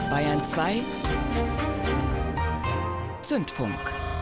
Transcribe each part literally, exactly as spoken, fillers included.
Bayern zwei Zündfunk.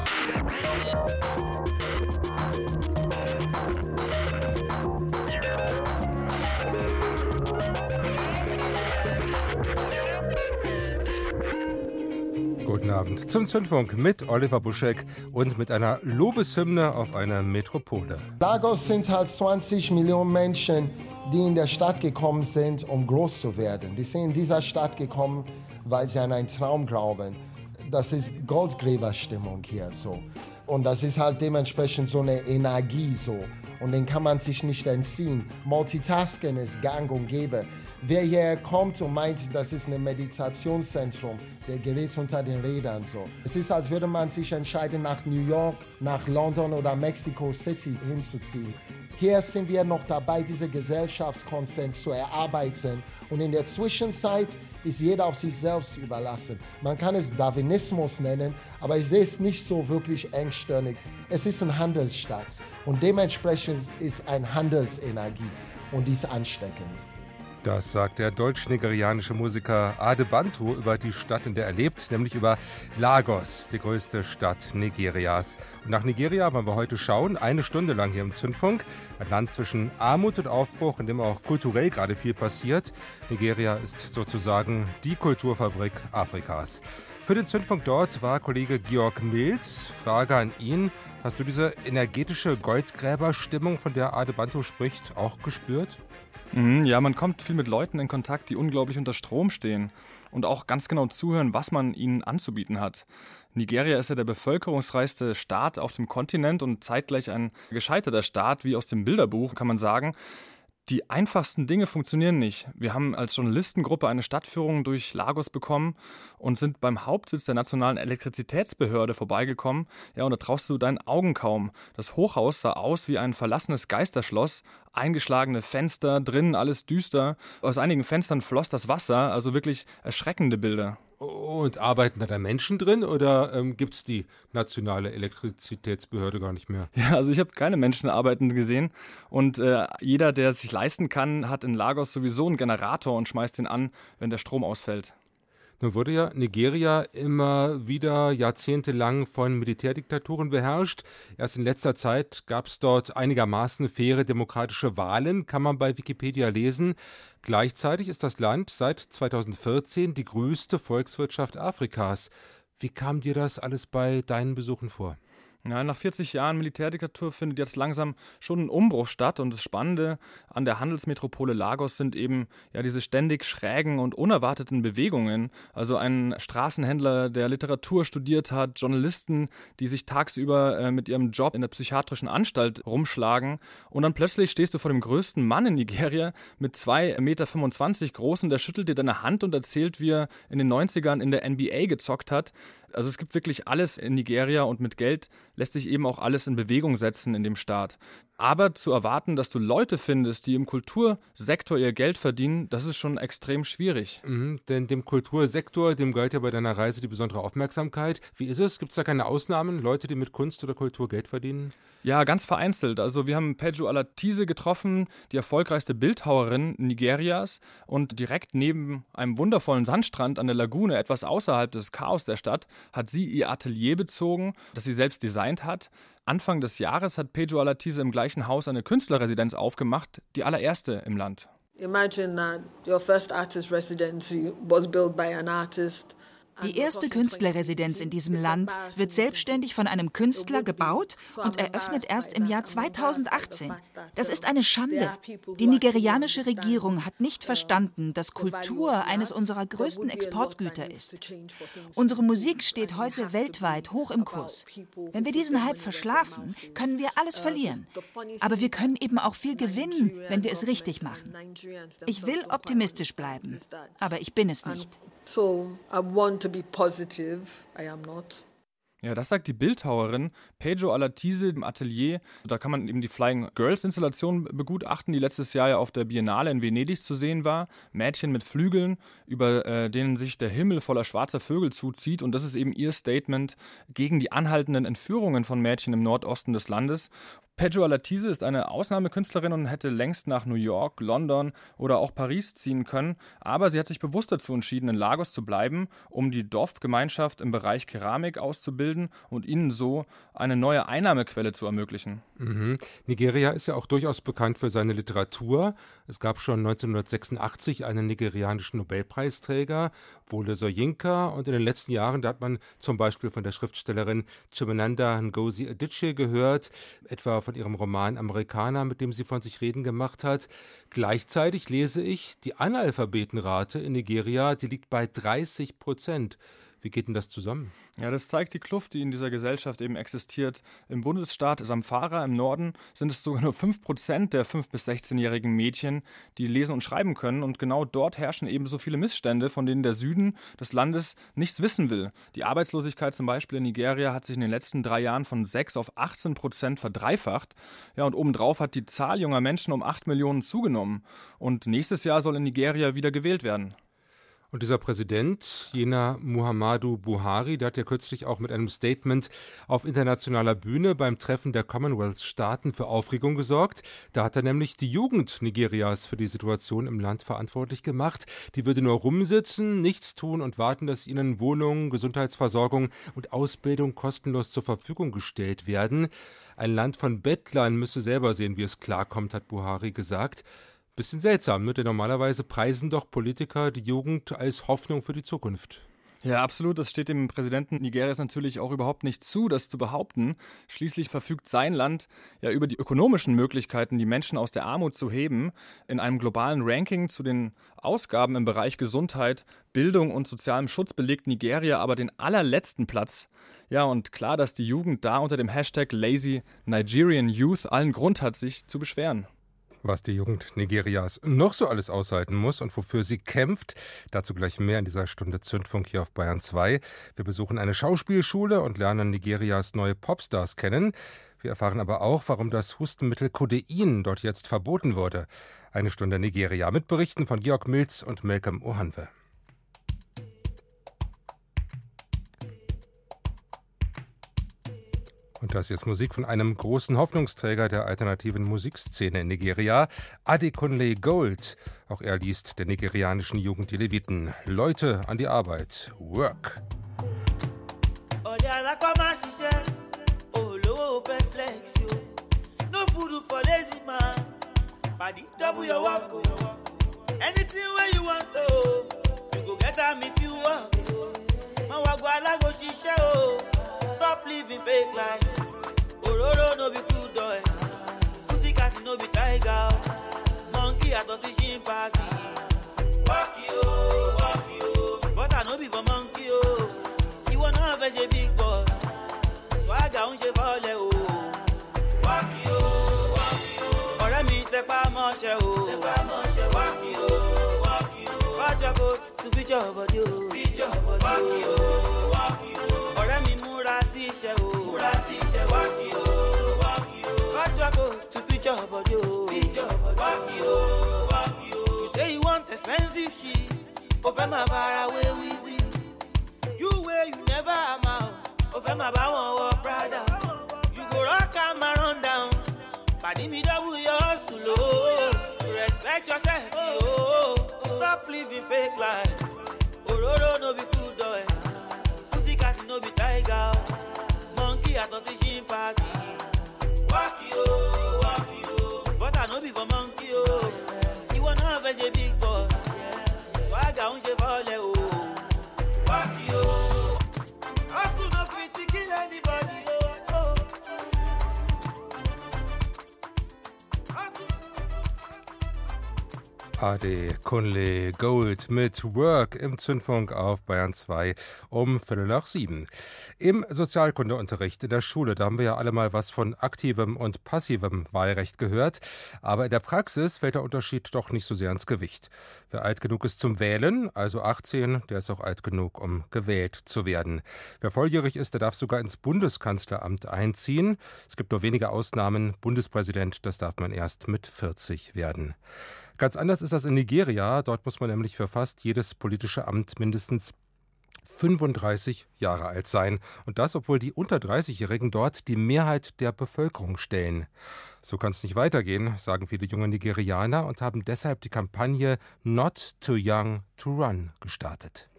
Guten Abend zum Zündfunk mit Oliver Buschek und mit einer Lobeshymne auf eine Metropole. Lagos sind halt zwanzig Millionen Menschen, die in der Stadt gekommen sind, um groß zu werden. Die sind in dieser Stadt gekommen, weil sie an einen Traum glauben. Das ist Goldgräberstimmung hier so. Und das ist halt dementsprechend so eine Energie so. Und den kann man sich nicht entziehen. Multitasking ist gang und gäbe. Wer hier kommt und meint, das ist ein Meditationszentrum, der gerät unter den Rädern so. Es ist, als würde man sich entscheiden, nach New York, nach London oder Mexico City hinzuziehen. Hier sind wir noch dabei, diese Gesellschaftskonsens zu erarbeiten. Und in der Zwischenzeit ist jeder auf sich selbst überlassen. Man kann es Darwinismus nennen, aber ich sehe es nicht so wirklich engstirnig. Es ist ein Handelsstaat und dementsprechend ist eine Handelsenergie und die ist ansteckend. Das sagt der deutsch-nigerianische Musiker Adebantu über die Stadt, in der er lebt, nämlich über Lagos, die größte Stadt Nigerias. Und nach Nigeria wollen wir heute schauen, eine Stunde lang hier im Zündfunk. Ein Land zwischen Armut und Aufbruch, in dem auch kulturell gerade viel passiert. Nigeria ist sozusagen die Kulturfabrik Afrikas. Für den Zündfunk dort war Kollege Georg Milz. Frage an ihn: Hast du diese energetische Goldgräberstimmung, von der Adebantu spricht, auch gespürt? Ja, man kommt viel mit Leuten in Kontakt, die unglaublich unter Strom stehen und auch ganz genau zuhören, was man ihnen anzubieten hat. Nigeria ist ja der bevölkerungsreichste Staat auf dem Kontinent und zeitgleich ein gescheiterter Staat, wie aus dem Bilderbuch, kann man sagen. Die einfachsten Dinge funktionieren nicht. Wir haben als Journalistengruppe eine Stadtführung durch Lagos bekommen und sind beim Hauptsitz der Nationalen Elektrizitätsbehörde vorbeigekommen. Ja, und da traust du deinen Augen kaum. Das Hochhaus sah aus wie ein verlassenes Geisterschloss. Eingeschlagene Fenster, drinnen alles düster. Aus einigen Fenstern floss das Wasser, also wirklich erschreckende Bilder. Und arbeiten da da Menschen drin oder ähm, gibt es die nationale Elektrizitätsbehörde gar nicht mehr? Ja, also ich habe keine Menschen arbeiten gesehen und äh, jeder, der es sich leisten kann, hat in Lagos sowieso einen Generator und schmeißt ihn an, wenn der Strom ausfällt. Nun wurde ja Nigeria immer wieder jahrzehntelang von Militärdiktaturen beherrscht. Erst in letzter Zeit gab es dort einigermaßen faire demokratische Wahlen, kann man bei Wikipedia lesen. Gleichzeitig ist das Land seit zweitausendvierzehn die größte Volkswirtschaft Afrikas. Wie kam dir das alles bei deinen Besuchen vor? Ja, nach vierzig Jahren Militärdiktatur findet jetzt langsam schon ein Umbruch statt und das Spannende an der Handelsmetropole Lagos sind eben ja diese ständig schrägen und unerwarteten Bewegungen. Also ein Straßenhändler, der Literatur studiert hat, Journalisten, die sich tagsüber äh, mit ihrem Job in der psychiatrischen Anstalt rumschlagen und dann plötzlich stehst du vor dem größten Mann in Nigeria mit zwei Meter fünfundzwanzig groß und der schüttelt dir deine Hand und erzählt, wie er in den neunzigern in der N B A gezockt hat. Also es gibt wirklich alles in Nigeria und mit Geld lässt sich eben auch alles in Bewegung setzen in dem Staat. Aber zu erwarten, dass du Leute findest, die im Kultursektor ihr Geld verdienen, das ist schon extrem schwierig. Mhm, denn dem Kultursektor, dem gehört ja bei deiner Reise die besondere Aufmerksamkeit. Wie ist es? Gibt es da keine Ausnahmen? Leute, die mit Kunst oder Kultur Geld verdienen? Ja, ganz vereinzelt. Also wir haben Peju Alatise getroffen, die erfolgreichste Bildhauerin Nigerias. Und direkt neben einem wundervollen Sandstrand an der Lagune, etwas außerhalb des Chaos der Stadt, hat sie ihr Atelier bezogen, das sie selbst designt hat. Anfang des Jahres hat Peju Alatise im gleichen Haus eine Künstlerresidenz aufgemacht, die allererste im Land. Imagine that your first artist residency was built by an artist. Die erste Künstlerresidenz in diesem Land wird selbstständig von einem Künstler gebaut und eröffnet erst im Jahr zweitausendachtzehn. Das ist eine Schande. Die nigerianische Regierung hat nicht verstanden, dass Kultur eines unserer größten Exportgüter ist. Unsere Musik steht heute weltweit hoch im Kurs. Wenn wir diesen Hype verschlafen, können wir alles verlieren. Aber wir können eben auch viel gewinnen, wenn wir es richtig machen. Ich will optimistisch bleiben, aber ich bin es nicht. So, I want to be positive. I am not. Ja, das sagt die Bildhauerin Peju Alatise im Atelier. Da kann man eben die Flying Girls Installation begutachten, die letztes Jahr ja auf der Biennale in Venedig zu sehen war. Mädchen mit Flügeln, über äh, denen sich der Himmel voller schwarzer Vögel zuzieht. Und das ist eben ihr Statement gegen die anhaltenden Entführungen von Mädchen im Nordosten des Landes. Pedro Alatise ist eine Ausnahmekünstlerin und hätte längst nach New York, London oder auch Paris ziehen können. Aber sie hat sich bewusst dazu entschieden, in Lagos zu bleiben, um die Dorfgemeinschaft im Bereich Keramik auszubilden und ihnen so eine neue Einnahmequelle zu ermöglichen. Mhm. Nigeria ist ja auch durchaus bekannt für seine Literatur. Es gab schon neunzehnhundertsechsundachtzig einen nigerianischen Nobelpreisträger, Wole Soyinka. Und in den letzten Jahren, da hat man zum Beispiel von der Schriftstellerin Chimamanda Ngozi Adichie gehört, etwa von ihrem Roman Amerikaner, mit dem sie von sich reden gemacht hat. Gleichzeitig lese ich, die Analphabetenrate in Nigeria, die liegt bei dreißig Prozent. Wie geht denn das zusammen? Ja, das zeigt die Kluft, die in dieser Gesellschaft eben existiert. Im Bundesstaat Zamfara im Norden sind es sogar nur fünf Prozent der fünf- bis sechzehnjährigen Mädchen, die lesen und schreiben können. Und genau dort herrschen eben so viele Missstände, von denen der Süden des Landes nichts wissen will. Die Arbeitslosigkeit zum Beispiel in Nigeria hat sich in den letzten drei Jahren von sechs auf achtzehn Prozent verdreifacht. Ja, und obendrauf hat die Zahl junger Menschen um acht Millionen zugenommen. Und nächstes Jahr soll in Nigeria wieder gewählt werden. Und dieser Präsident, jener Muhammadu Buhari, der hat ja kürzlich auch mit einem Statement auf internationaler Bühne beim Treffen der Commonwealth-Staaten für Aufregung gesorgt. Da hat er nämlich die Jugend Nigerias für die Situation im Land verantwortlich gemacht. Die würde nur rumsitzen, nichts tun und warten, dass ihnen Wohnungen, Gesundheitsversorgung und Ausbildung kostenlos zur Verfügung gestellt werden. Ein Land von Bettlern müsse selber sehen, wie es klarkommt, hat Buhari gesagt. Bisschen seltsam, ne? Denn normalerweise preisen doch Politiker die Jugend als Hoffnung für die Zukunft. Ja, absolut. Das steht dem Präsidenten Nigerias natürlich auch überhaupt nicht zu, das zu behaupten. Schließlich verfügt sein Land ja über die ökonomischen Möglichkeiten, die Menschen aus der Armut zu heben. In einem globalen Ranking zu den Ausgaben im Bereich Gesundheit, Bildung und sozialem Schutz belegt Nigeria aber den allerletzten Platz. Ja, und klar, dass die Jugend da unter dem Hashtag Lazy Nigerian Youth allen Grund hat, sich zu beschweren. Was die Jugend Nigerias noch so alles aushalten muss und wofür sie kämpft, dazu gleich mehr in dieser Stunde Zündfunk hier auf Bayern zwei. Wir besuchen eine Schauspielschule und lernen Nigerias neue Popstars kennen. Wir erfahren aber auch, warum das Hustenmittel Codein dort jetzt verboten wurde. Eine Stunde Nigeria mit Berichten von Georg Milz und Malcolm Ohanwe. Und das hier ist Musik von einem großen Hoffnungsträger der alternativen Musikszene in Nigeria, Adekunle Gold. Auch er liest der nigerianischen Jugend die Leviten. Leute an die Arbeit. Work. Stop living fake life. Ororo no be good boy. Pussycat no be tiger. Monkey at us chimpanzee. Walk you, walk you. But I no be for monkey oh. You wanna have a big boy. Swagger on she volley oh. Walk you, walk you. Ore mi te pa mo che oh. Te pa mo che walk you, walk you. Watch your coat to fit your body oh. Fit your body. Walk you, walk you. Ore mi múra sí iṣẹ́ o. Múra sí iṣẹ́ wákì o, wákì o. Kájọ go to feature body o. Feature body. Wákì o, wákì o. You say you want expensive shit. O fẹ́ máa bára wé wíìzì. You wey you never amount. O fẹ́ máa bá wọn wọ Prada. You go rock am and run down. Pàdé mi double your hustle o. You respect yourself o. Stop living fake life. Ororo no be good boy. No be tiger, monkey at us chimpanzee. Wacky oh, wacky oh, but I no be for monkey oh. You wanna have a big boy, swagger on she volley oh. Wacky oh, hustle no fit to kill anybody oh. oh. Adekunle Gold mit Work im Zündfunk auf Bayern zwei um Viertel nach sieben. Im Sozialkundeunterricht in der Schule, da haben wir ja alle mal was von aktivem und passivem Wahlrecht gehört. Aber in der Praxis fällt der Unterschied doch nicht so sehr ins Gewicht. Wer alt genug ist zum Wählen, also achtzehn, der ist auch alt genug, um gewählt zu werden. Wer volljährig ist, der darf sogar ins Bundeskanzleramt einziehen. Es gibt nur wenige Ausnahmen. Bundespräsident, das darf man erst mit vierzig werden. Ganz anders ist das in Nigeria. Dort muss man nämlich für fast jedes politische Amt mindestens fünfunddreißig Jahre alt sein. Und das, obwohl die unter dreißigjährigen dort die Mehrheit der Bevölkerung stellen. So kann es nicht weitergehen, sagen viele junge Nigerianer und haben deshalb die Kampagne Not Too Young to Run gestartet.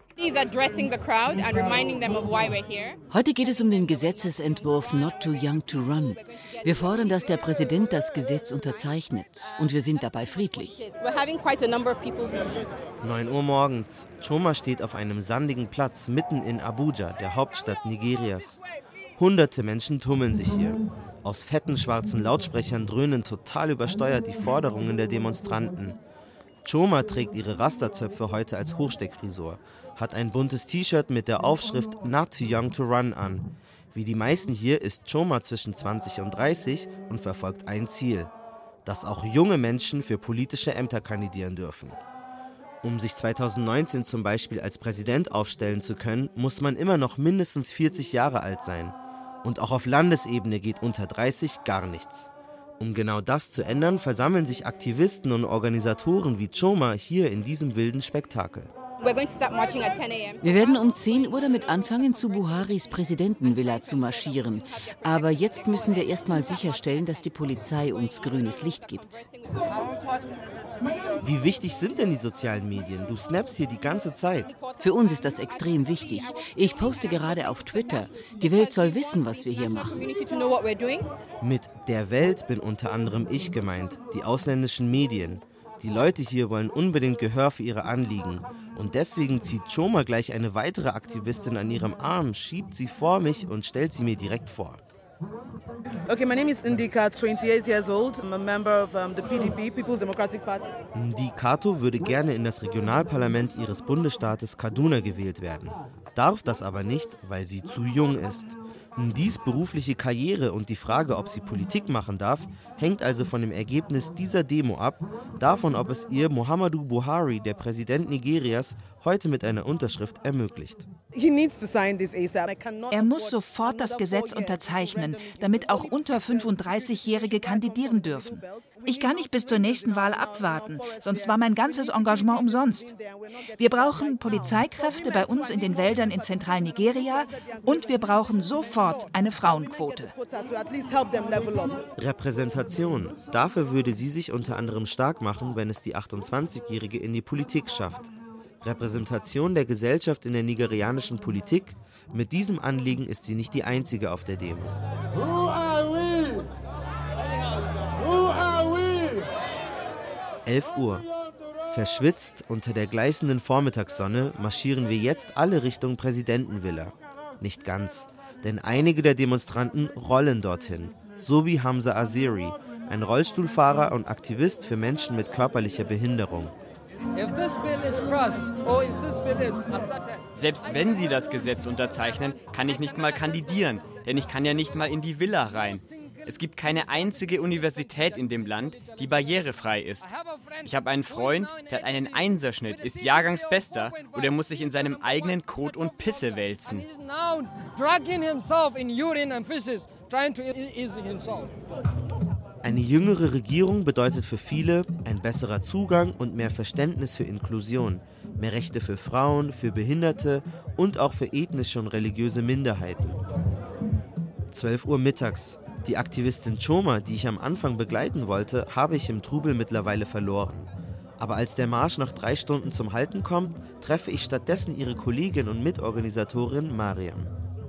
Heute geht es um den Gesetzesentwurf Not Too Young to Run. Wir fordern, dass der Präsident das Gesetz unterzeichnet. Und wir sind dabei friedlich. neun Uhr morgens. Choma steht auf einem sandigen Platz mitten in Abuja, der Hauptstadt Nigerias. Hunderte Menschen tummeln sich hier. Aus fetten schwarzen Lautsprechern dröhnen total übersteuert die Forderungen der Demonstranten. Choma trägt ihre Rasterzöpfe heute als Hochsteckfrisur, hat ein buntes T-Shirt mit der Aufschrift Not Too Young to Run an. Wie die meisten hier ist Choma zwischen zwanzig und dreißig und verfolgt ein Ziel: dass auch junge Menschen für politische Ämter kandidieren dürfen. Um sich zweitausendneunzehn zum Beispiel als Präsident aufstellen zu können, muss man immer noch mindestens vierzig Jahre alt sein. Und auch auf Landesebene geht unter dreißig gar nichts. Um genau das zu ändern, versammeln sich Aktivisten und Organisatoren wie Choma hier in diesem wilden Spektakel. Wir werden um zehn Uhr damit anfangen, zu Buharis Präsidentenvilla zu marschieren. Aber jetzt müssen wir erst mal sicherstellen, dass die Polizei uns grünes Licht gibt. Wie wichtig sind denn die sozialen Medien? Du snappst hier die ganze Zeit. Für uns ist das extrem wichtig. Ich poste gerade auf Twitter. Die Welt soll wissen, was wir hier machen. Mit der Welt bin unter anderem ich gemeint, die ausländischen Medien. Die Leute hier wollen unbedingt Gehör für ihre Anliegen. Und deswegen zieht Choma gleich eine weitere Aktivistin an ihrem Arm, schiebt sie vor mich und stellt sie mir direkt vor. Okay, my name is Ndika, twenty-eight years old. I'm a member of um, the P D P, People's Democratic Party. Ndikato würde gerne in das Regionalparlament ihres Bundesstaates Kaduna gewählt werden. Darf das aber nicht, weil sie zu jung ist. Ndis berufliche Karriere und die Frage, ob sie Politik machen darf, hängt also von dem Ergebnis dieser Demo ab, davon, ob es ihr Muhammadu Buhari, der Präsident Nigerias, heute mit einer Unterschrift ermöglicht. Er muss sofort das Gesetz unterzeichnen, damit auch unter fünfunddreißigjährige kandidieren dürfen. Ich kann nicht bis zur nächsten Wahl abwarten, sonst war mein ganzes Engagement umsonst. Wir brauchen Polizeikräfte bei uns in den Wäldern in Zentralnigeria und wir brauchen sofort eine Frauenquote. Repräsentation. Dafür würde sie sich unter anderem stark machen, wenn es die achtundzwanzigjährige in die Politik schafft. Repräsentation der Gesellschaft in der nigerianischen Politik. Mit diesem Anliegen ist sie nicht die einzige auf der Demo. Who are we? Who are we? elf Uhr. Verschwitzt unter der gleißenden Vormittagssonne marschieren wir jetzt alle Richtung Präsidentenvilla. Nicht ganz, denn einige der Demonstranten rollen dorthin. So wie Hamza Aziri, ein Rollstuhlfahrer und Aktivist für Menschen mit körperlicher Behinderung. Selbst wenn sie das Gesetz unterzeichnen, kann ich nicht mal kandidieren, denn ich kann ja nicht mal in die Villa rein. Es gibt keine einzige Universität in dem Land, die barrierefrei ist. Ich habe einen Freund, der hat einen Einserschnitt, ist Jahrgangsbester und er muss sich in seinem eigenen Kot und Pisse wälzen. Eine jüngere Regierung bedeutet für viele ein besserer Zugang und mehr Verständnis für Inklusion, mehr Rechte für Frauen, für Behinderte und auch für ethnische und religiöse Minderheiten. zwölf Uhr mittags. Die Aktivistin Choma, die ich am Anfang begleiten wollte, habe ich im Trubel mittlerweile verloren. Aber als der Marsch nach drei Stunden zum Halten kommt, treffe ich stattdessen ihre Kollegin und Mitorganisatorin Mariam.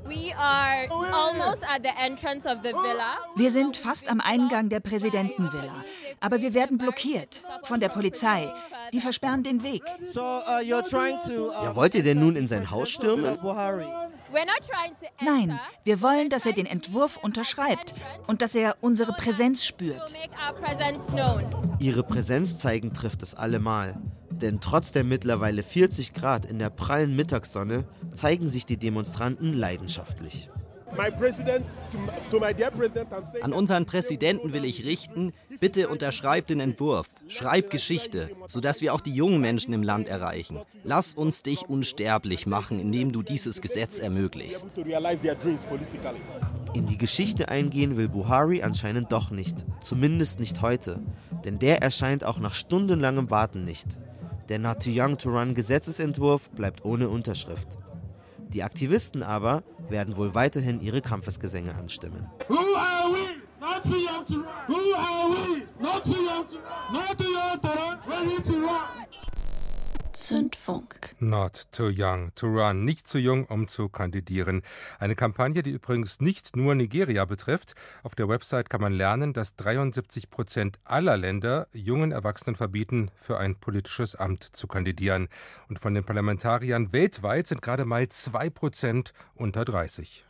Wir sind fast am Eingang der Präsidentenvilla, aber wir werden blockiert von der Polizei. Die versperren den Weg. Ja, wollt ihr denn nun in sein Haus stürmen? Nein, wir wollen, dass er den Entwurf unterschreibt und dass er unsere Präsenz spürt. Ihre Präsenz zeigen trifft es allemal. Denn trotz der mittlerweile vierzig Grad in der prallen Mittagssonne zeigen sich die Demonstranten leidenschaftlich. An unseren Präsidenten will ich richten, bitte unterschreib den Entwurf, schreib Geschichte, sodass wir auch die jungen Menschen im Land erreichen. Lass uns dich unsterblich machen, indem du dieses Gesetz ermöglichst. In die Geschichte eingehen will Buhari anscheinend doch nicht, zumindest nicht heute, denn der erscheint auch nach stundenlangem Warten nicht. Der Not Too Young to Run Gesetzesentwurf bleibt ohne Unterschrift. Die Aktivisten aber werden wohl weiterhin ihre Kampfesgesänge anstimmen. Who are we? Not too young to run. Who are we? Not too young to run. Not too young to run. Ready to run. Zündfunk. Not too young to run. Nicht zu jung, um zu kandidieren. Eine Kampagne, die übrigens nicht nur Nigeria betrifft. Auf der Website kann man lernen, dass dreiundsiebzig Prozent aller Länder jungen Erwachsenen verbieten, für ein politisches Amt zu kandidieren. Und von den Parlamentariern weltweit sind gerade mal zwei Prozent unter dreißig.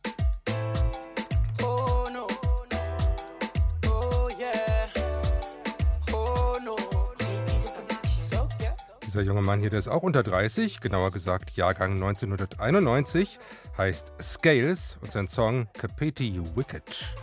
Dieser junge Mann hier, der ist auch unter dreißig, genauer gesagt Jahrgang neunzehnhunderteinundneunzig, heißt Scales und sein Song Kapeti Wicked.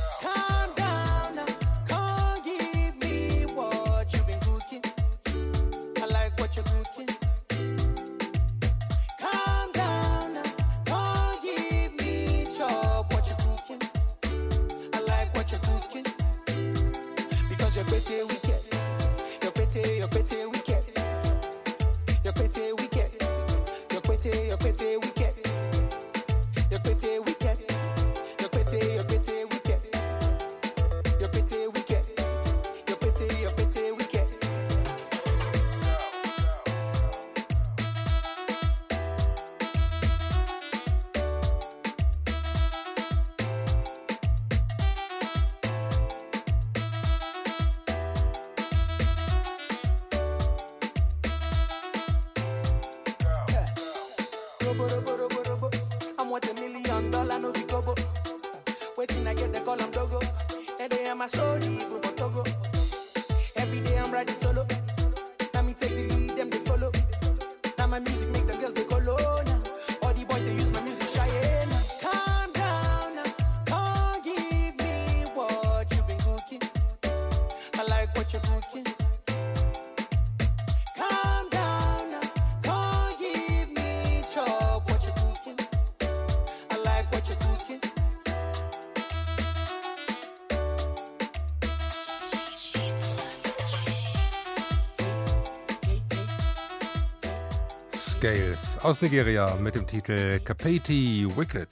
Scales aus Nigeria mit dem Titel Kapeti Wicked.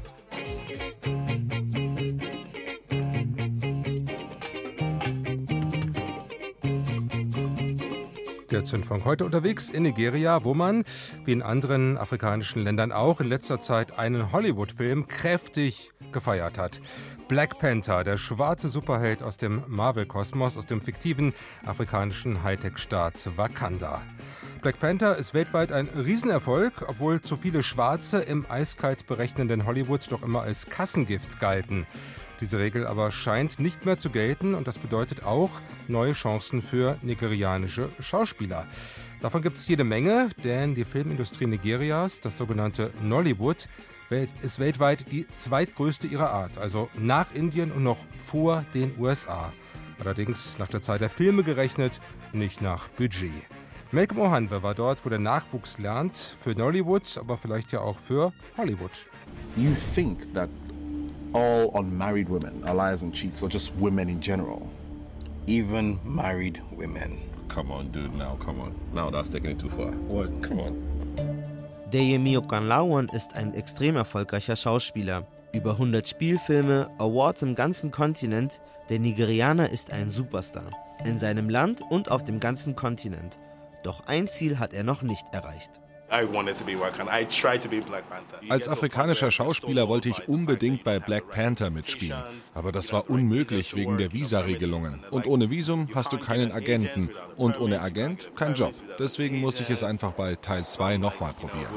Der Zündfunk heute unterwegs in Nigeria, wo man, wie in anderen afrikanischen Ländern auch, in letzter Zeit einen Hollywood-Film kräftig gefeiert hat. Black Panther, der schwarze Superheld aus dem Marvel-Kosmos, aus dem fiktiven afrikanischen Hightech-Staat Wakanda. Black Panther ist weltweit ein Riesenerfolg, obwohl zu viele Schwarze im eiskalt berechnenden Hollywood doch immer als Kassengift galten. Diese Regel aber scheint nicht mehr zu gelten und das bedeutet auch neue Chancen für nigerianische Schauspieler. Davon gibt es jede Menge, denn die Filmindustrie Nigerias, das sogenannte Nollywood, ist weltweit die zweitgrößte ihrer Art, also nach Indien und noch vor den U S A. Allerdings nach der Zahl der Filme gerechnet, nicht nach Budget. Malcolm Ohanwe war dort, wo der Nachwuchs lernt, für Nollywood, aber vielleicht ja auch für Hollywood. You think that all unmarried women are liars and cheats, or just women in general? Even married women. Come on, dude, now, come on. Now that's taking it too far. What? Come on. Deyemi Okanlawan ist ein extrem erfolgreicher Schauspieler. Über hundert Spielfilme, Awards im ganzen Kontinent. Der Nigerianer ist ein Superstar. In seinem Land und auf dem ganzen Kontinent. Doch ein Ziel hat er noch nicht erreicht. Als afrikanischer Schauspieler wollte ich unbedingt bei Black Panther mitspielen. Aber das war unmöglich wegen der Visaregelungen. Und ohne Visum hast du keinen Agenten. Und ohne Agent kein Job. Deswegen muss ich es einfach bei Teil zwei nochmal probieren.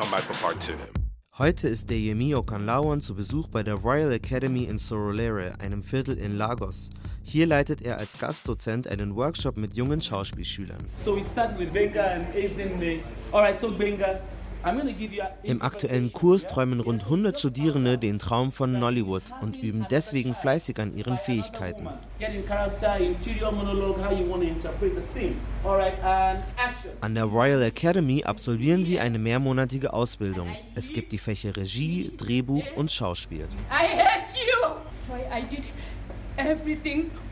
Heute ist Deyemi Okanlawan zu Besuch bei der Royal Academy in Surulere, einem Viertel in Lagos. Hier leitet er als Gastdozent einen Workshop mit jungen Schauspielschülern. Im aktuellen Kurs träumen rund hundert Studierende den Traum von Nollywood und üben deswegen fleißig an ihren Fähigkeiten. An der Royal Academy absolvieren sie eine mehrmonatige Ausbildung. Es gibt die Fächer Regie, Drehbuch und Schauspiel.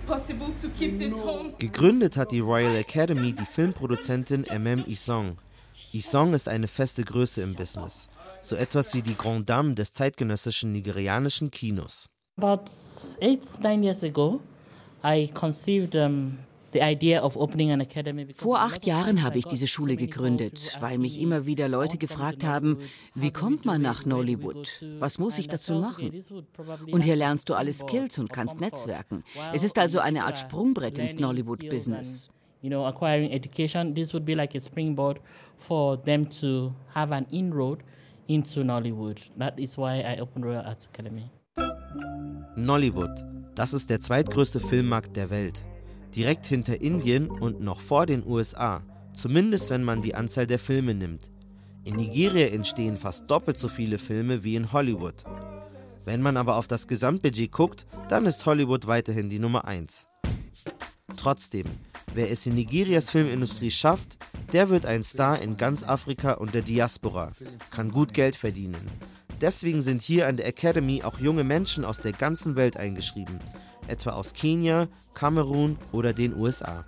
Gegründet hat die Royal Academy die Filmproduzentin M M Isong. Isong ist eine feste Größe im Business. So etwas wie die Grande Dame des zeitgenössischen nigerianischen Kinos. About eight, nine years ago, I conceived um, the idea of opening an academy. Vor acht Jahren habe ich diese Schule gegründet, weil mich immer wieder Leute gefragt haben, wie kommt man nach Nollywood? Was muss ich dazu machen? Und hier lernst du alle Skills und kannst netzwerken. Es ist also eine Art Sprungbrett ins Nollywood-Business. You know, acquiring education, this would be like a springboard for them to have an inroad into Nollywood. That is why I opened Royal Arts Academy. Nollywood, das ist der zweitgrößte Filmmarkt der Welt. Direkt hinter Indien und noch vor den U S A, zumindest wenn man die Anzahl der Filme nimmt. In Nigeria entstehen fast doppelt so viele Filme wie in Hollywood. Wenn man aber auf das Gesamtbudget guckt, dann ist Hollywood weiterhin die Nummer eins. Trotzdem, wer es in Nigerias Filmindustrie schafft, der wird ein Star in ganz Afrika und der Diaspora, kann gut Geld verdienen. Deswegen sind hier an der Academy auch junge Menschen aus der ganzen Welt eingeschrieben, etwa aus Kenia, Kamerun oder den U S A.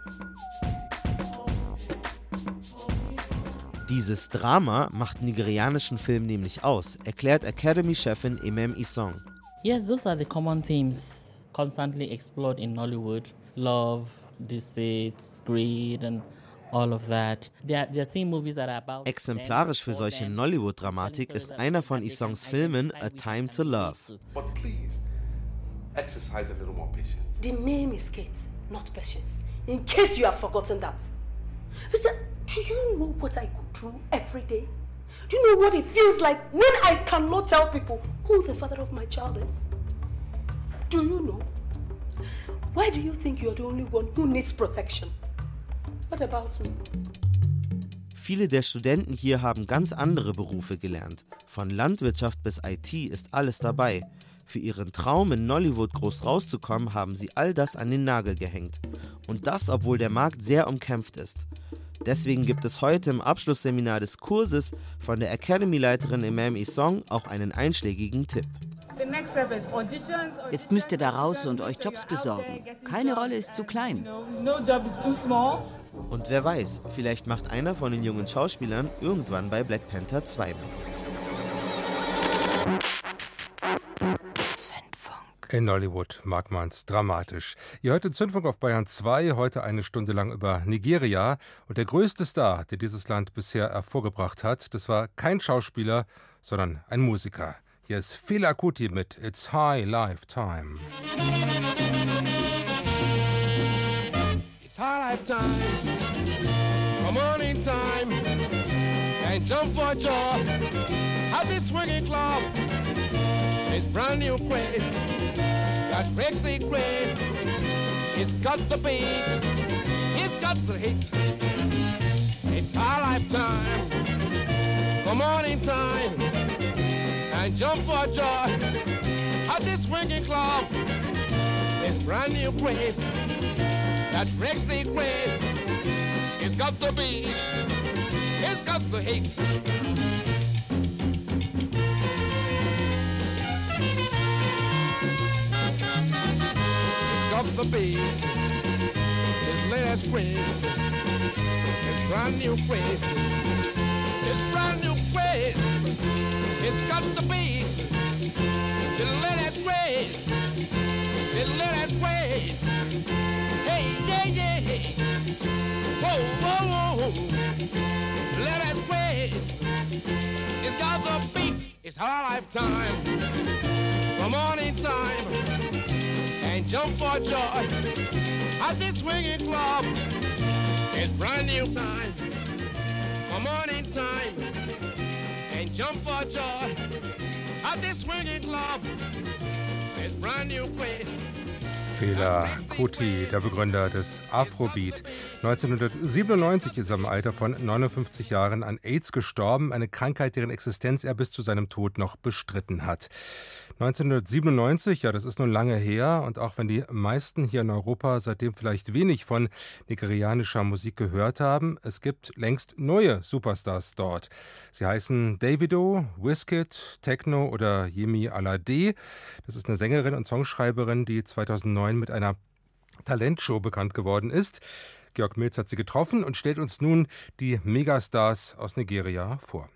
Dieses Drama macht nigerianischen Film nämlich aus, erklärt Academy-Chefin Emem Isong. Yes, those are the common themes constantly explored in Nollywood. Love, deceit, greed and all of that. There, there are same movies that are about. Exemplarisch für solche Nollywood-Dramatik ist einer von Isongs Filmen, A Time to Love. But please, exercise a little more patience. The name is Kate, not Patience. In case you have forgotten that. Listen, do you know what I go through every day? Do you know what it feels like when I cannot tell people who the father of my child is? Do you know? Why do you think you're the only one who needs protection? What about me? Viele der Studenten hier haben ganz andere Berufe gelernt. Von Landwirtschaft bis I T ist alles dabei. Für ihren Traum, in Nollywood groß rauszukommen, haben sie all das an den Nagel gehängt. Und das, obwohl der Markt sehr umkämpft ist. Deswegen gibt es heute im Abschlussseminar des Kurses von der Academy-Leiterin Emem Isong auch einen einschlägigen Tipp. Jetzt müsst ihr da raus und euch Jobs besorgen. Keine Rolle ist zu klein. Und wer weiß, vielleicht macht einer von den jungen Schauspielern irgendwann bei Black Panther zwei mit. In Nollywood mag man's dramatisch. Ihr hört den Zündfunk auf Bayern zwei, heute eine Stunde lang über Nigeria. Und der größte Star, der dieses Land bisher hervorgebracht hat, das war kein Schauspieler, sondern ein Musiker. Hier ist Fela Kuti mit It's High Life Time. It's high life time, come on in time, and jump for joy at this swinging club. It's brand new craze that breaks the grace. It's got the beat, it's got the hit. It's high life time, come on in time, and jump for joy at this swinging club. It's brand new craze that breaks the grace. It's got the beat, it's got the hit. It's got the beat, it's latest craze. It's brand new craze. It's brand new craze. It's got the beat, the latest craze. The latest craze. Hey, yeah, yeah. Whoa, whoa, whoa. Let us praise. It's got the beat. It's our lifetime. Come on in time and jump for joy at this swinging club. It's brand new time. Come on in time and jump for joy at this swinging club. It's brand new place. Fela Kuti, der Begründer des Afrobeat. neunzehnhundertsiebenundneunzig ist er im Alter von neunundfünfzig Jahren an AIDS gestorben, eine Krankheit, deren Existenz er bis zu seinem Tod noch bestritten hat. neunzehnhundertsiebenundneunzig, ja, das ist nun lange her, und auch wenn die meisten hier in Europa seitdem vielleicht wenig von nigerianischer Musik gehört haben, es gibt längst neue Superstars dort. Sie heißen Davido, Wizkid, Tekno oder Yemi Alade. Das ist eine Sängerin und Songschreiberin, die zweitausendneun mit einer Talentshow bekannt geworden ist. Georg Milz hat sie getroffen und stellt uns nun die Megastars aus Nigeria vor.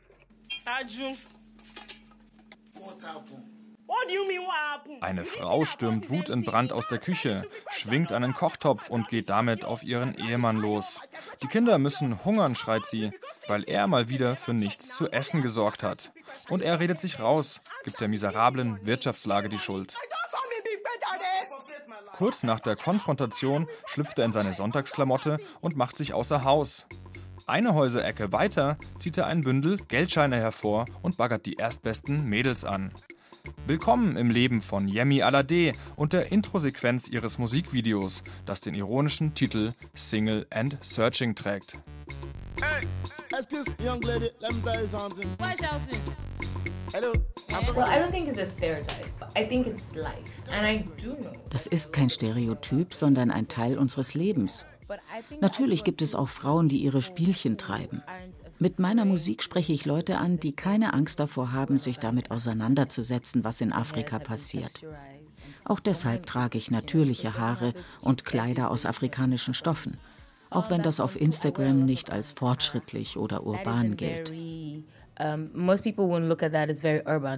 Eine Frau stürmt wutentbrannt aus der Küche, schwingt einen Kochtopf und geht damit auf ihren Ehemann los. Die Kinder müssen hungern, schreit sie, weil er mal wieder für nichts zu essen gesorgt hat. Und er redet sich raus, gibt der miserablen Wirtschaftslage die Schuld. Kurz nach der Konfrontation schlüpft er in seine Sonntagsklamotte und macht sich außer Haus. Eine Häuserecke weiter zieht er ein Bündel Geldscheine hervor und baggert die erstbesten Mädels an. Willkommen im Leben von Yemi Alade und der Introsequenz ihres Musikvideos, das den ironischen Titel Single and Searching trägt. Hey, excuse young lady, let me tell you something. Why shouting? Hello. Well, I don't think it's a stereotype. I think it's life. And I do know. Das ist kein Stereotyp, sondern ein Teil unseres Lebens. Natürlich gibt es auch Frauen, die ihre Spielchen treiben. Mit meiner Musik spreche ich Leute an, die keine Angst davor haben, sich damit auseinanderzusetzen, was in Afrika passiert. Auch deshalb trage ich natürliche Haare und Kleider aus afrikanischen Stoffen, auch wenn das auf Instagram nicht als fortschrittlich oder urban gilt. Most people won't look at that as very urban.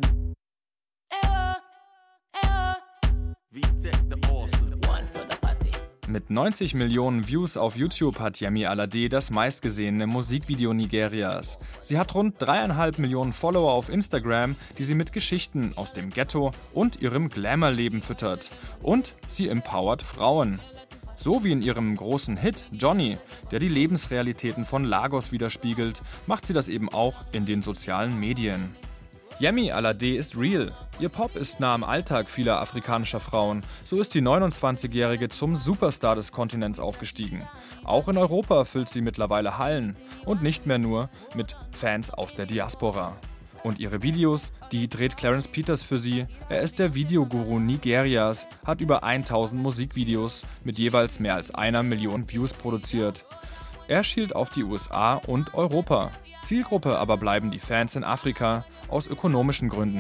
Mit neunzig Millionen Views auf YouTube hat Yemi Alade das meistgesehene Musikvideo Nigerias. Sie hat rund dreieinhalb Millionen Follower auf Instagram, die sie mit Geschichten aus dem Ghetto und ihrem Glamour-Leben füttert. Und sie empowert Frauen. So wie in ihrem großen Hit Johnny, der die Lebensrealitäten von Lagos widerspiegelt, macht sie das eben auch in den sozialen Medien. Yemi Alade ist real. Ihr Pop ist nah am Alltag vieler afrikanischer Frauen. So ist die neunundzwanzigjährige zum Superstar des Kontinents aufgestiegen. Auch in Europa füllt sie mittlerweile Hallen. Und nicht mehr nur mit Fans aus der Diaspora. Und ihre Videos, die dreht Clarence Peters für sie. Er ist der Videoguru Nigerias, hat über tausend Musikvideos mit jeweils mehr als einer Million Views produziert. Er schielt auf die U S A und Europa. Zielgruppe aber bleiben die Fans in Afrika, aus ökonomischen Gründen.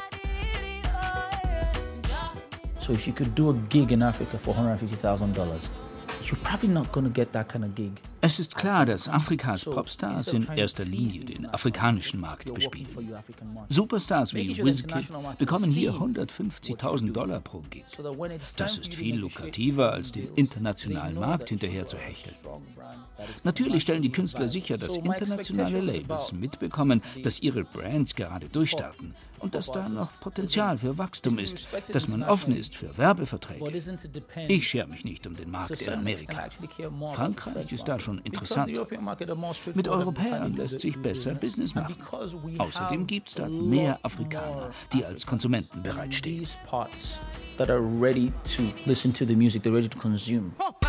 So if you could do a gig in Africa for one hundred fifty thousand dollars, you're probably not going to get that kind of gig. Es ist klar, dass Afrikas Popstars in erster Linie den afrikanischen Markt bespielen. Superstars wie Wizkid bekommen hier hundertfünfzigtausend Dollar pro Gig. Das ist viel lukrativer, als den internationalen Markt hinterher zu hecheln. Natürlich stellen die Künstler sicher, dass internationale Labels mitbekommen, dass ihre Brands gerade durchstarten und dass da noch Potenzial für Wachstum ist, dass man offen ist für Werbeverträge. Ich schere mich nicht um den Markt in Amerika. Frankreich ist da schon interessant. Mit Europäern lässt sich besser Business machen. Außerdem gibt es da mehr Afrikaner, die als Konsumenten bereitstehen. That are ready to listen to the music, they're ready to consume.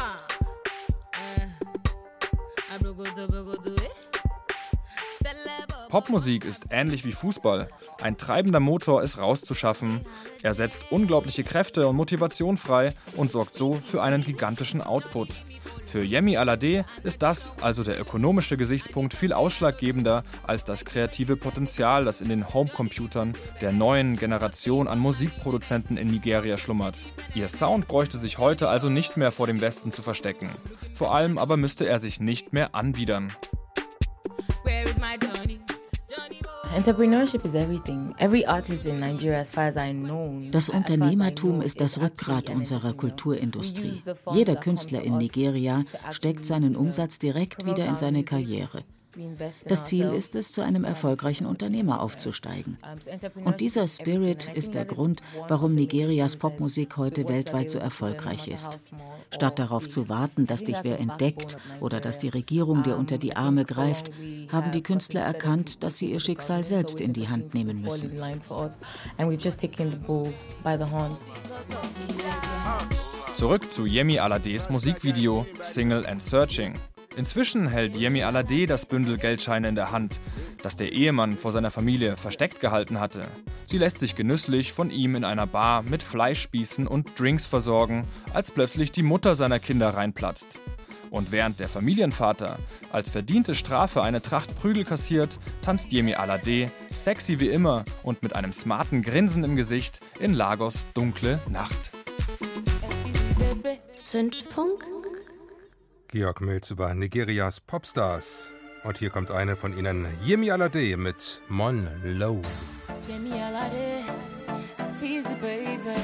Popmusik ist ähnlich wie Fußball. Ein treibender Motor ist rauszuschaffen. Er setzt unglaubliche Kräfte und Motivation frei und sorgt so für einen gigantischen Output. Für Yemi Alade ist das, also der ökonomische Gesichtspunkt, viel ausschlaggebender als das kreative Potenzial, das in den Homecomputern der neuen Generation an Musikproduzenten in Nigeria schlummert. Ihr Sound bräuchte sich heute also nicht mehr vor dem Westen zu verstecken. Vor allem aber müsste er sich nicht mehr anbiedern. Entrepreneurship is everything. Every artist in Nigeria, as far as I know. Das Unternehmertum ist das Rückgrat unserer Kulturindustrie. Jeder Künstler in Nigeria steckt seinen Umsatz direkt wieder in seine Karriere. Das Ziel ist es, zu einem erfolgreichen Unternehmer aufzusteigen. Und dieser Spirit ist der Grund, warum Nigerias Popmusik heute weltweit so erfolgreich ist. Statt darauf zu warten, dass dich wer entdeckt oder dass die Regierung dir unter die Arme greift, haben die Künstler erkannt, dass sie ihr Schicksal selbst in die Hand nehmen müssen. Zurück zu Yemi Alades Musikvideo Single and Searching. Inzwischen hält Yemi Alade das Bündel Geldscheine in der Hand, das der Ehemann vor seiner Familie versteckt gehalten hatte. Sie lässt sich genüsslich von ihm in einer Bar mit Fleischspießen und Drinks versorgen, als plötzlich die Mutter seiner Kinder reinplatzt. Und während der Familienvater als verdiente Strafe eine Tracht Prügel kassiert, tanzt Yemi Alade, sexy wie immer und mit einem smarten Grinsen im Gesicht, in Lagos dunkle Nacht. Zündfunk? Georg Mills über Nigerias Popstars. Und hier kommt eine von ihnen, Yemi Alade mit Mon Low. Yemi Alade, Fizi baby.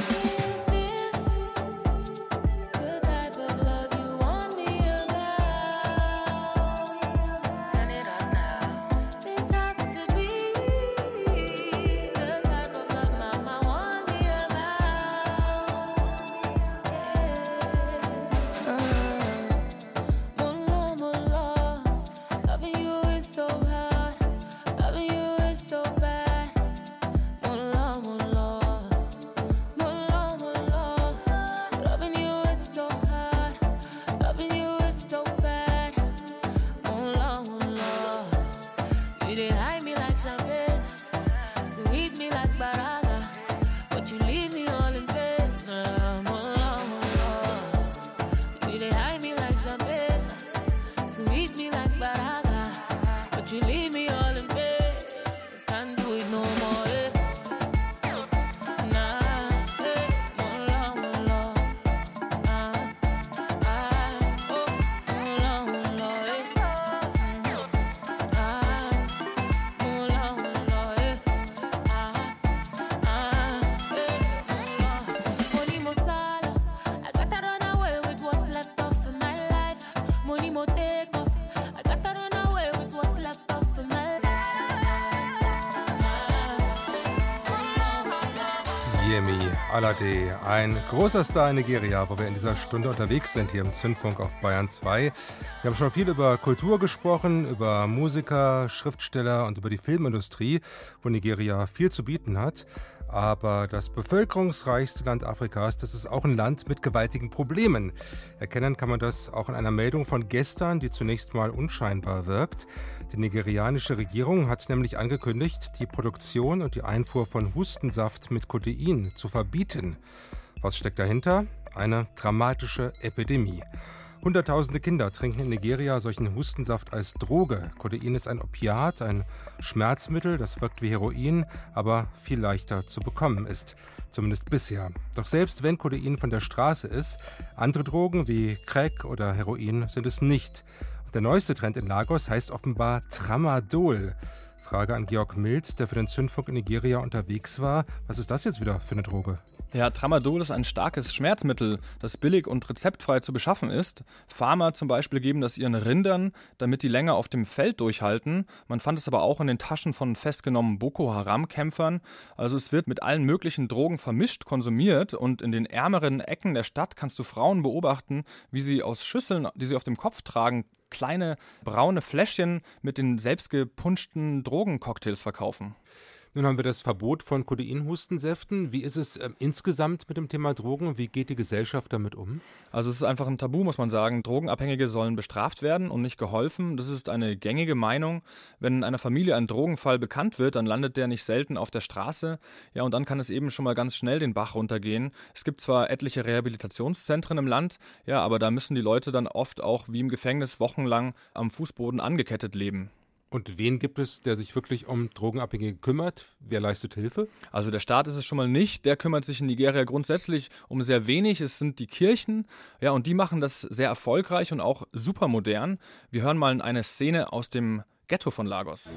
Yemi Alade, ein großer Star in Nigeria, wo wir in dieser Stunde unterwegs sind, hier im Zündfunk auf Bayern zwei. Wir haben schon viel über Kultur gesprochen, über Musiker, Schriftsteller und über die Filmindustrie, wo Nigeria viel zu bieten hat. Aber das bevölkerungsreichste Land Afrikas, das ist auch ein Land mit gewaltigen Problemen. Erkennen kann man das auch in einer Meldung von gestern, die zunächst mal unscheinbar wirkt. Die nigerianische Regierung hat nämlich angekündigt, die Produktion und die Einfuhr von Hustensaft mit Codein zu verbieten. Was steckt dahinter? Eine dramatische Epidemie. Hunderttausende Kinder trinken in Nigeria solchen Hustensaft als Droge. Codein ist ein Opiat, ein Schmerzmittel, das wirkt wie Heroin, aber viel leichter zu bekommen ist. Zumindest bisher. Doch selbst wenn Codein von der Straße ist, andere Drogen wie Crack oder Heroin sind es nicht. Und der neueste Trend in Lagos heißt offenbar Tramadol. Frage an Georg Mills, der für den Zündfunk in Nigeria unterwegs war. Was ist das jetzt wieder für eine Droge? Ja, Tramadol ist ein starkes Schmerzmittel, das billig und rezeptfrei zu beschaffen ist. Farmer zum Beispiel geben das ihren Rindern, damit die länger auf dem Feld durchhalten. Man fand es aber auch in den Taschen von festgenommenen Boko-Haram-Kämpfern. Also es wird mit allen möglichen Drogen vermischt, konsumiert und in den ärmeren Ecken der Stadt kannst du Frauen beobachten, wie sie aus Schüsseln, die sie auf dem Kopf tragen, kleine braune Fläschchen mit den selbstgepunschten Drogencocktails verkaufen. Nun haben wir das Verbot von Codein-Hustensäften. Wie ist es äh, insgesamt mit dem Thema Drogen? Wie geht die Gesellschaft damit um? Also es ist einfach ein Tabu, muss man sagen. Drogenabhängige sollen bestraft werden und nicht geholfen. Das ist eine gängige Meinung. Wenn in einer Familie ein Drogenfall bekannt wird, dann landet der nicht selten auf der Straße. Ja, und dann kann es eben schon mal ganz schnell den Bach runtergehen. Es gibt zwar etliche Rehabilitationszentren im Land, ja, aber da müssen die Leute dann oft auch wie im Gefängnis wochenlang am Fußboden angekettet leben. Und wen gibt es, der sich wirklich um Drogenabhängige kümmert? Wer leistet Hilfe? Also der Staat ist es schon mal nicht. Der kümmert sich in Nigeria grundsätzlich um sehr wenig. Es sind die Kirchen. Ja, und die machen das sehr erfolgreich und auch super modern. Wir hören mal eine Szene aus dem Ghetto von Lagos.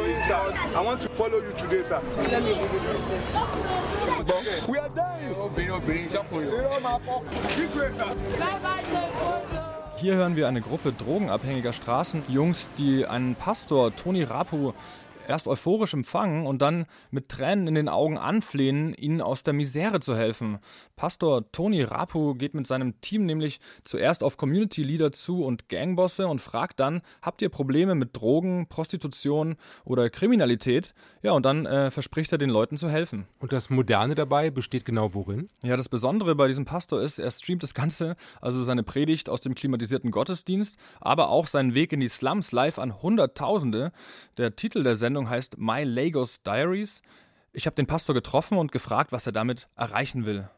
Hier hören wir eine Gruppe drogenabhängiger Straßenjungs, die einen Pastor, Tony Rapu, erst euphorisch empfangen und dann mit Tränen in den Augen anflehen, ihnen aus der Misere zu helfen. Pastor Tony Rapu geht mit seinem Team nämlich zuerst auf Community-Leader zu und Gangbosse und fragt dann, habt ihr Probleme mit Drogen, Prostitution oder Kriminalität? Ja, und dann äh, verspricht er den Leuten zu helfen. Und das Moderne dabei besteht genau worin? Ja, das Besondere bei diesem Pastor ist, er streamt das Ganze, also seine Predigt aus dem klimatisierten Gottesdienst, aber auch seinen Weg in die Slums live an Hunderttausende. Der Titel der Sendung heißt My Lagos Diaries. Ich habe den Pastor getroffen und gefragt, was er damit erreichen will.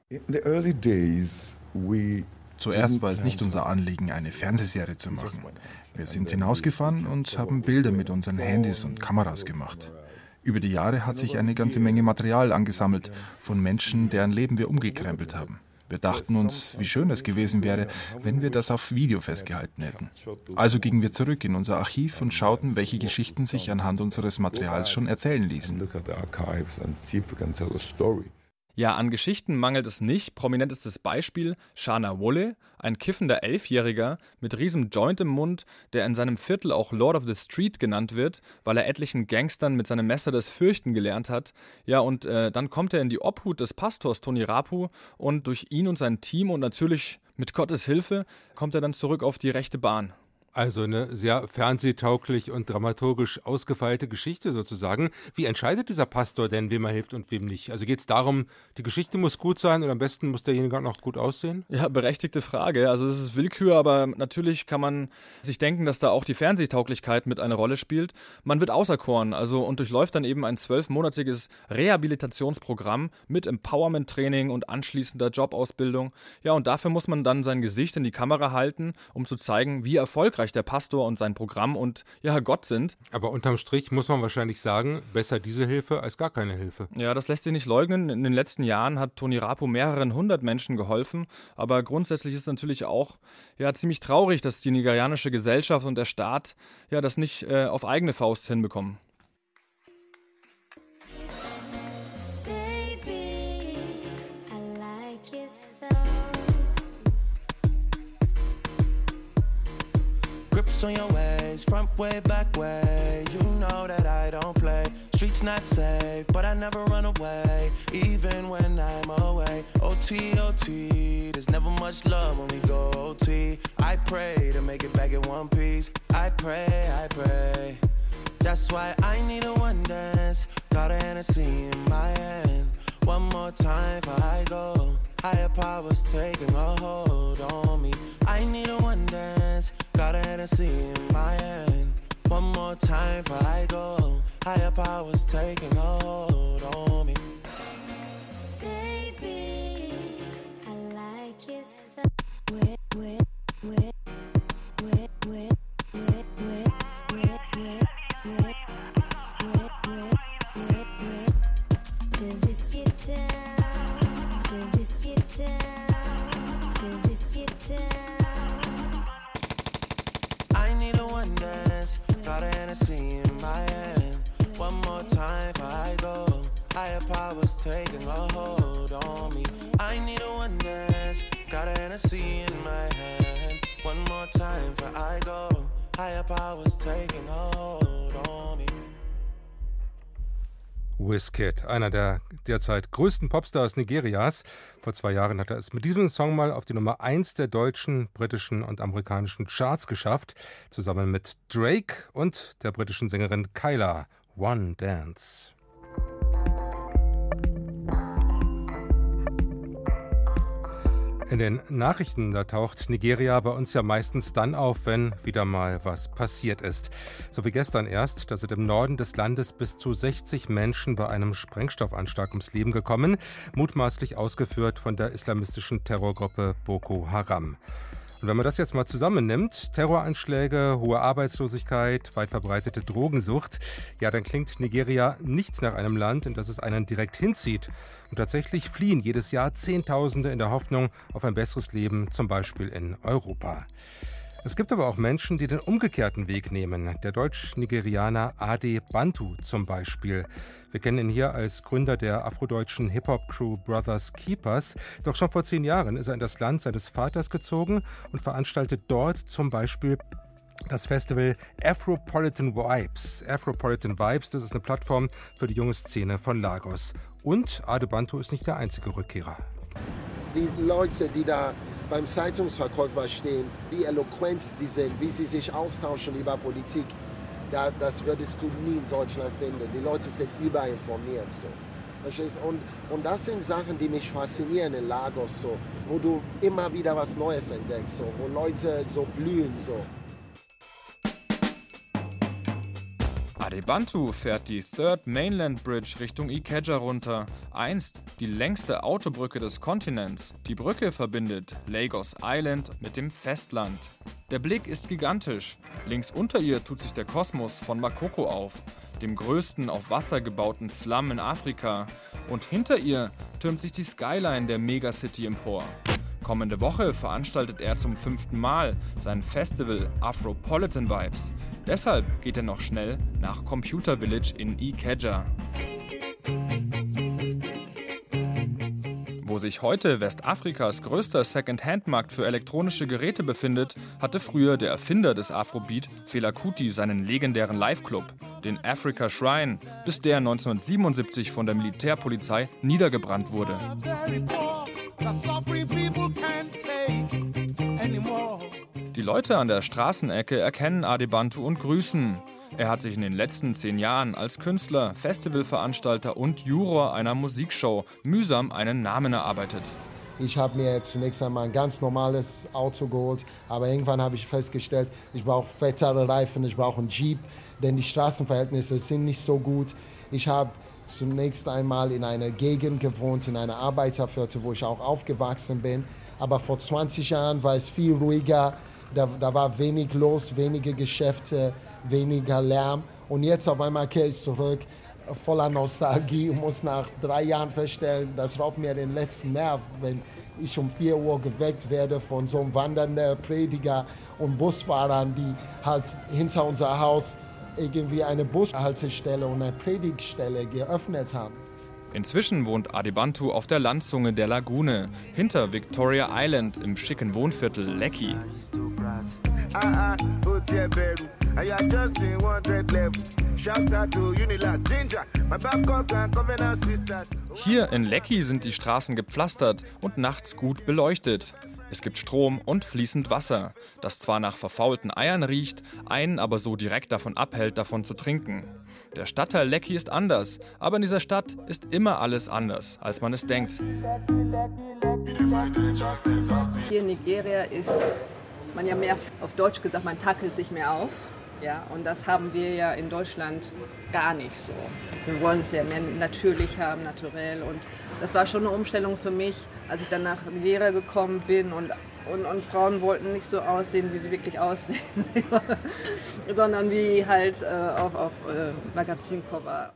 Zuerst war es nicht unser Anliegen, eine Fernsehserie zu machen. Wir sind hinausgefahren und haben Bilder mit unseren Handys und Kameras gemacht. Über die Jahre hat sich eine ganze Menge Material angesammelt von Menschen, deren Leben wir umgekrempelt haben. Wir dachten uns, wie schön es gewesen wäre, wenn wir das auf Video festgehalten hätten. Also gingen wir zurück in unser Archiv und schauten, welche Geschichten sich anhand unseres Materials schon erzählen ließen. Ja, an Geschichten mangelt es nicht. Prominentestes Beispiel Shana Wolle, ein kiffender Elfjähriger mit riesem Joint im Mund, der in seinem Viertel auch Lord of the Street genannt wird, weil er etlichen Gangstern mit seinem Messer das Fürchten gelernt hat. Ja, und äh, dann kommt er in die Obhut des Pastors Tony Rapu und durch ihn und sein Team und natürlich mit Gottes Hilfe kommt er dann zurück auf die rechte Bahn. Also eine sehr fernsehtauglich und dramaturgisch ausgefeilte Geschichte sozusagen. Wie entscheidet dieser Pastor denn, wem er hilft und wem nicht? Also geht es darum, die Geschichte muss gut sein und am besten muss derjenige auch noch gut aussehen? Ja, berechtigte Frage. Also es ist Willkür, aber natürlich kann man sich denken, dass da auch die Fernsehtauglichkeit mit eine Rolle spielt. Man wird auserkoren, also und durchläuft dann eben ein zwölfmonatiges Rehabilitationsprogramm mit Empowerment-Training und anschließender Jobausbildung. Ja, und dafür muss man dann sein Gesicht in die Kamera halten, um zu zeigen, wie erfolgreich der Pastor und sein Programm und ja Gott sind. Aber unterm Strich muss man wahrscheinlich sagen, besser diese Hilfe als gar keine Hilfe. Ja, das lässt sich nicht leugnen. In den letzten Jahren hat Tony Rapu mehreren hundert Menschen geholfen, aber grundsätzlich ist natürlich auch ja ziemlich traurig, dass die nigerianische Gesellschaft und der Staat ja das nicht äh, auf eigene Faust hinbekommen. On your ways, front way, back way. You know that I don't play. Streets not safe, but I never run away, even when I'm away. O T, O T, there's never much love when we go O T. I pray to make it back in one piece. I pray, I pray. That's why I need a one dance. Got a Hennessy in my hand. One more time before I go. Higher powers taking a hold on me. I need a one dance. Got a Hennessy in my hand. One more time before I go. Higher powers taking a hold on me. Baby, I like your stuff. Wet, wet, wet, wet, wet, wet, wet, wet, wet, wet, wet, wet, wet, wet. 'Cause if you're down, 'cause if you're down, 'cause if you're down. I need a one dance. Got a Hennessy in my hand. One more time before I go. Higher powers taking a hold on me. I need a one dance. Got a Hennessy in my hand. One more time before I go. Higher powers taking a hold on me. Wizkid, einer der derzeit größten Popstars Nigerias. Vor zwei Jahren hat er es mit diesem Song mal auf die Nummer eins der deutschen, britischen und amerikanischen Charts geschafft, zusammen mit Drake und der britischen Sängerin Kyla, One Dance. In den Nachrichten, da taucht Nigeria bei uns ja meistens dann auf, wenn wieder mal was passiert ist. So wie gestern erst, da sind im Norden des Landes bis zu sechzig Menschen bei einem Sprengstoffanschlag ums Leben gekommen, mutmaßlich ausgeführt von der islamistischen Terrorgruppe Boko Haram. Und wenn man das jetzt mal zusammennimmt, Terroranschläge, hohe Arbeitslosigkeit, weit verbreitete Drogensucht, ja, dann klingt Nigeria nicht nach einem Land, in das es einen direkt hinzieht. Und tatsächlich fliehen jedes Jahr Zehntausende in der Hoffnung auf ein besseres Leben, zum Beispiel in Europa. Es gibt aber auch Menschen, die den umgekehrten Weg nehmen. Der Deutsch-Nigerianer Ade Bantu zum Beispiel. Wir kennen ihn hier als Gründer der afrodeutschen Hip-Hop-Crew Brothers Keepers. Doch schon vor zehn Jahren ist er in das Land seines Vaters gezogen und veranstaltet dort zum Beispiel das Festival Afropolitan Vibes. Afropolitan Vibes, das ist eine Plattform für die junge Szene von Lagos. Und Ade Bantu ist nicht der einzige Rückkehrer. Die Leute, die da beim Zeitungsverkäufer stehen, wie eloquent die sind, wie sie sich austauschen über Politik, da, das würdest du nie in Deutschland finden. Die Leute sind überinformiert. So. Und, und das sind Sachen, die mich faszinieren in Lagos, so, wo du immer wieder was Neues entdeckst, so, wo Leute so blühen. So. Ade Bantu fährt die Third Mainland Bridge Richtung Ikeja runter. Einst die längste Autobrücke des Kontinents. Die Brücke verbindet Lagos Island mit dem Festland. Der Blick ist gigantisch. Links unter ihr tut sich der Kosmos von Makoko auf, dem größten auf Wasser gebauten Slum in Afrika. Und hinter ihr türmt sich die Skyline der Megacity empor. Kommende Woche veranstaltet er zum fünften Mal sein Festival Afropolitan Vibes. Deshalb geht er noch schnell nach Computer Village in Ikeja. Wo sich heute Westafrikas größter Second-Hand-Markt für elektronische Geräte befindet, hatte früher der Erfinder des Afrobeat, Fela Kuti, seinen legendären Live-Club, den Africa Shrine, bis der neunzehnhundertsiebenundsiebzig von der Militärpolizei niedergebrannt wurde. Die Leute an der Straßenecke erkennen Adebantu und grüßen. Er hat sich in den letzten zehn Jahren als Künstler, Festivalveranstalter und Juror einer Musikshow mühsam einen Namen erarbeitet. Ich habe mir zunächst einmal ein ganz normales Auto geholt, aber irgendwann habe ich festgestellt, ich brauche fettere Reifen, ich brauche einen Jeep, denn die Straßenverhältnisse sind nicht so gut. Ich habe zunächst einmal in einer Gegend gewohnt, in einer Arbeiterviertel, wo ich auch aufgewachsen bin, aber vor zwanzig Jahren war es viel ruhiger. Da, da war wenig los, wenige Geschäfte, weniger Lärm. Und jetzt auf einmal kehre ich zurück, voller Nostalgie, und muss nach drei Jahren feststellen, das raubt mir den letzten Nerv, wenn ich um vier Uhr geweckt werde von so einem wandernden Prediger und Busfahrern, die halt hinter unser Haus irgendwie eine Bushaltestelle und eine Predigtstelle geöffnet haben. Inzwischen wohnt Adebantu auf der Landzunge der Lagune, hinter Victoria Island im schicken Wohnviertel Lekki. Hier in Lekki sind die Straßen gepflastert und nachts gut beleuchtet. Es gibt Strom und fließend Wasser, das zwar nach verfaulten Eiern riecht, einen aber so direkt davon abhält, davon zu trinken. Der Stadtteil Lekki ist anders, aber in dieser Stadt ist immer alles anders, als man es denkt. Hier in Nigeria ist man ja mehr, auf Deutsch gesagt, man tackelt sich mehr auf. Ja, und das haben wir ja in Deutschland gar nicht so. Wir wollen es ja mehr natürlich haben, naturell. Und das war schon eine Umstellung für mich, als ich dann nach Nigeria gekommen bin. Und, und, und Frauen wollten nicht so aussehen, wie sie wirklich aussehen, sondern wie halt äh, auf, auf äh, Magazincover.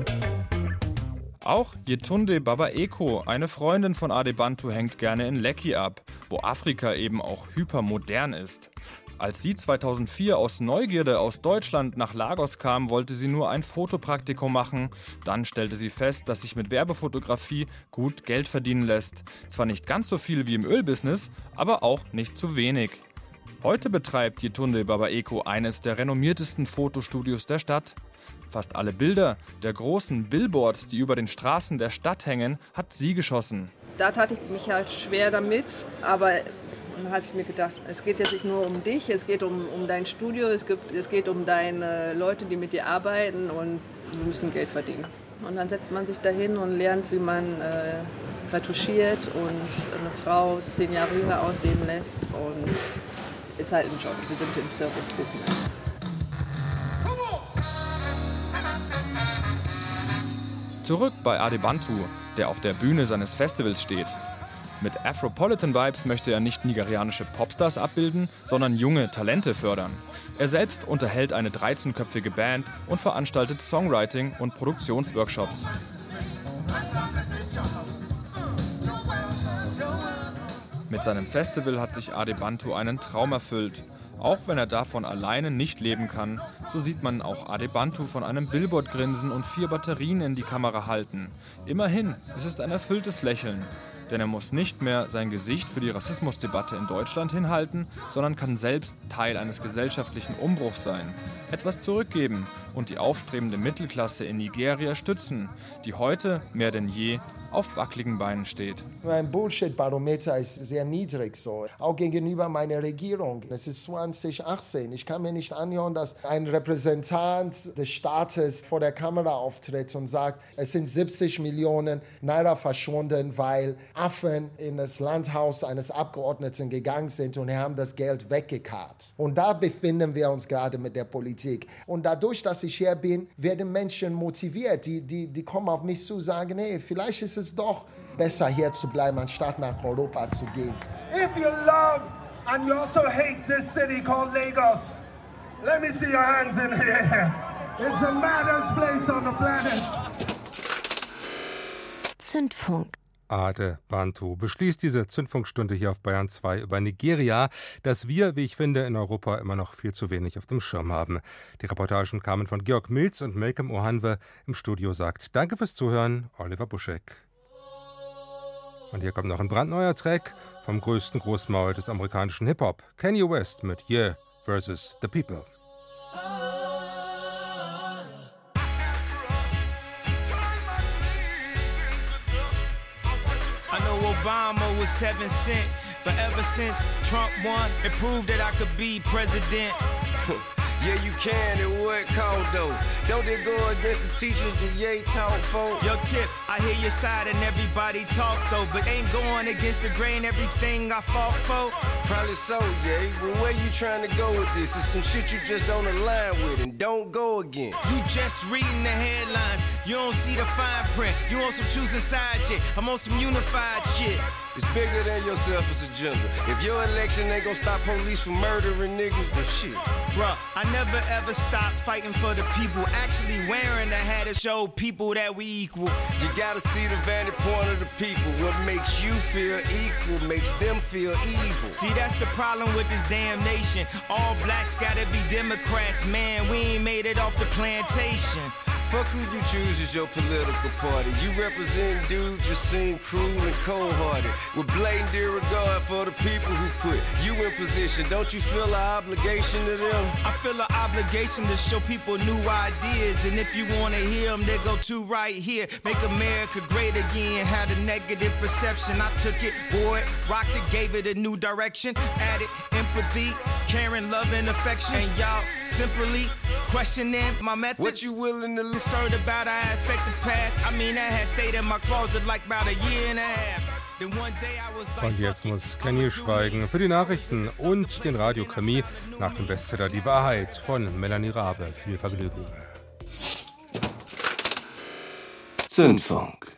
Auch Yetunde Baba-Eko, eine Freundin von Adebantu, hängt gerne in Lekki ab, wo Afrika eben auch hypermodern ist. Als sie zweitausendvier aus Neugierde aus Deutschland nach Lagos kam, wollte sie nur ein Fotopraktikum machen. Dann stellte sie fest, dass sich mit Werbefotografie gut Geld verdienen lässt. Zwar nicht ganz so viel wie im Ölbusiness, aber auch nicht zu wenig. Heute betreibt Yetunde Baba-Eko eines der renommiertesten Fotostudios der Stadt. Fast alle Bilder der großen Billboards, die über den Straßen der Stadt hängen, hat sie geschossen. Da tat ich mich halt schwer damit, aber dann hatte ich mir gedacht, es geht jetzt nicht nur um dich, es geht um, um dein Studio, es, gibt, es geht um deine Leute, die mit dir arbeiten, und wir müssen Geld verdienen. Und dann setzt man sich dahin und lernt, wie man äh, retuschiert und eine Frau zehn Jahre jünger aussehen lässt, und ist halt ein Job, wir sind im Service-Business. Zurück bei Adebantu, der auf der Bühne seines Festivals steht. Mit Afropolitan Vibes möchte er nicht nigerianische Popstars abbilden, sondern junge Talente fördern. Er selbst unterhält eine dreizehnköpfige Band und veranstaltet Songwriting- und Produktionsworkshops. Mit seinem Festival hat sich Adebantu einen Traum erfüllt. Auch wenn er davon alleine nicht leben kann, so sieht man auch Adebantu von einem Billboard grinsen und vier Batterien in die Kamera halten. Immerhin, es ist ein erfülltes Lächeln. Denn er muss nicht mehr sein Gesicht für die Rassismusdebatte in Deutschland hinhalten, sondern kann selbst Teil eines gesellschaftlichen Umbruchs sein, etwas zurückgeben und die aufstrebende Mittelklasse in Nigeria stützen, die heute mehr denn je auf wackeligen Beinen steht. Mein Bullshit-Barometer ist sehr niedrig, so. Auch gegenüber meiner Regierung. Es ist zwanzig achtzehn. Ich kann mir nicht anhören, dass ein Repräsentant des Staates vor der Kamera auftritt und sagt, es sind siebzig Millionen Naira verschwunden, weil Affen in das Landhaus eines Abgeordneten gegangen sind und haben das Geld weggekarrt. Und da befinden wir uns gerade mit der Politik. Und dadurch, dass ich hier bin, werden Menschen motiviert. Die, die, die kommen auf mich zu und sagen, hey, vielleicht ist es doch besser, hier zu bleiben, anstatt nach Europa zu gehen. If you love and you also hate this city called Lagos, let me see your hands in here. It's the maddest place on the planet. Zündfunk. Ade Bantu beschließt diese Zündfunkstunde hier auf Bayern zwei über Nigeria, das wir, wie ich finde, in Europa immer noch viel zu wenig auf dem Schirm haben. Die Reportagen kamen von Georg Milz und Malcolm Ohanwe. Im Studio sagt Danke fürs Zuhören, Oliver Buschek. Und hier kommt noch ein brandneuer Track vom größten Großmaul des amerikanischen Hip-Hop, Kanye West mit Yeah versus The People. I know Obama was heaven sent, but ever since Trump won, it proved that I could be president. Yeah, you can, it would count though. Don't they go against the teachers that Ye taught for? Yo, Tip, I hear your side and everybody talk though, but ain't going against the grain everything I fought for. Probably so, yeah. But where you trying to go with this? It's some shit you just don't align with, and don't go again. You just reading the headlines, you don't see the fine print. You on some choosing side shit, I'm on some unified shit. It's bigger than your selfish agenda. If your election ain't gonna stop police from murdering niggas, then shit. Bruh, I never ever stopped fighting for the people. Actually wearing a hat to show people that we equal. You gotta see the vantage point of the people. What makes you feel equal makes them feel evil. See, that's the problem with this damn nation. All blacks gotta be Democrats. Man, we ain't made it off the plantation. Fuck who you choose as your political party. You represent dudes just seem cruel and cold-hearted, with blatant disregard for the people who put you in position. Don't you feel an obligation to them? I feel an obligation to show people new ideas, and if you wanna hear them, they go to right here. Make America great again. Had a negative perception, I took it, wore it, rocked it, gave it a new direction. Added empathy, caring, love, and affection. And y'all simply questioning my methods. What you willing to listen? Concerned about how I affect the past. I mean, I had stayed in my closet like about a year and a half. Then one day I was like, und jetzt muss Kanye schweigen für die Nachrichten und den Radiokrimi nach dem Bestseller Die Wahrheit von Melanie Rabe. Viel Vergnügen. Zündfunk.